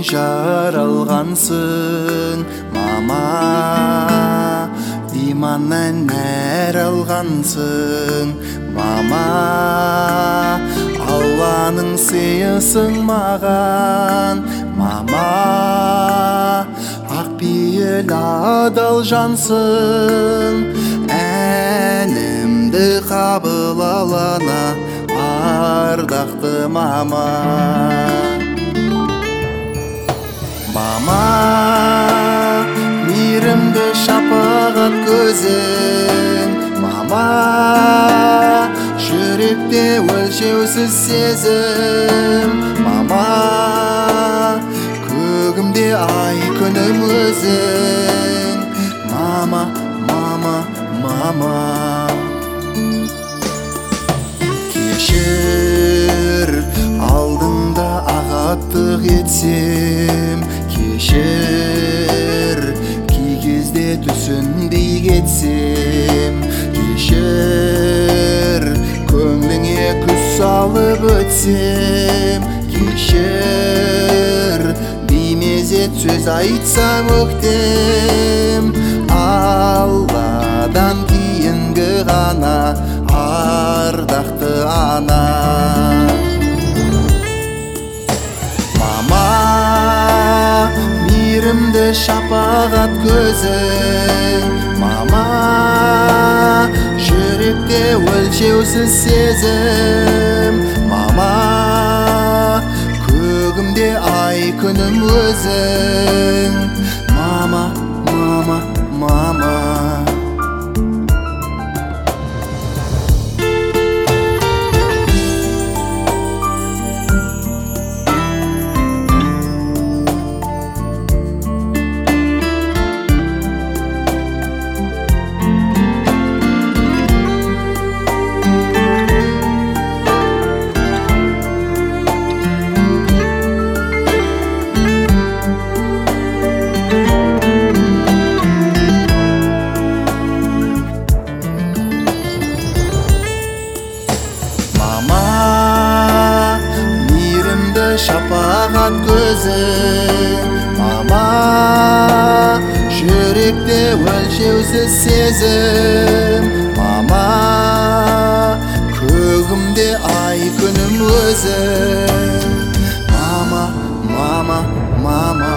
жаралғансың, мама, иманнан нәр алғансың, мама, Алланың сыйысың маған, мама, ақпейіл адал жансың, әнімді қабыл алана, ардақты мама. Мама, мейірімді шапағат көзің, мама, жүректе өлшеусіз сезім, мама, көгімде ай күнім өзің, мама, мама, мама. Кешір, алдыңда ағаттық етсем, кешір, кей кезде түсінбей кетсем, кешір, көңліңе күз салып өтсем, кешір, беймезет сөз айтсам өктем, Алладан кейінгі ғана ардақты ана. Мама, мейірімді шапағат көзің, мама, жүректе өлшеусіз сезім, мама, көгімде ай күнім өзің, мама, мама, мама. Шапағат көзің, мама, жүректе өлшеусіз сезім, мама, көгімде ай күнім өзің, мама, мама, мама.